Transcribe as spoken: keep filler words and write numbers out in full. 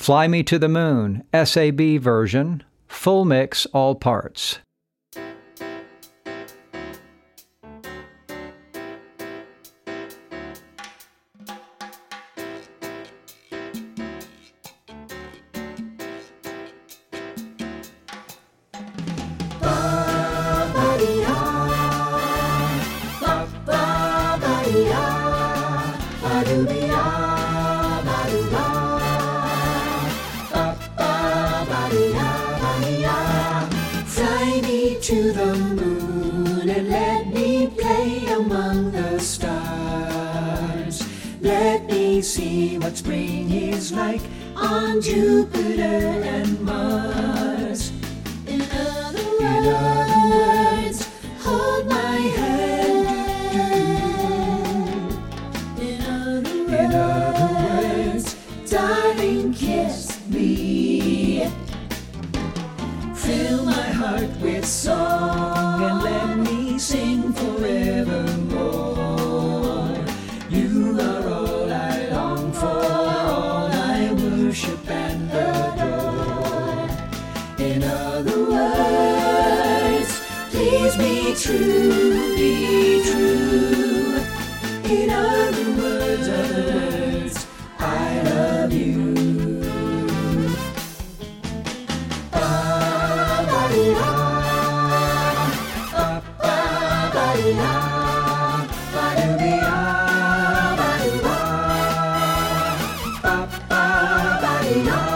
Fly Me to the Moon, S A B version, full mix, all parts. Fly me to the moon and let me play among the stars. Let me see what spring is like on Jupiter and Mars. In other words, In other words hold my hand. In other words, In other words darling, kiss me. Fill my heart with song and let me sing forevermore. You are all I long for, all I worship and adore. In other words, please be true, be true. In other words, other words, I love you. Ba-ba-ba-dee-da, ba-doo-ba, ba-doo-ba, ba-ba-ba-dee-da.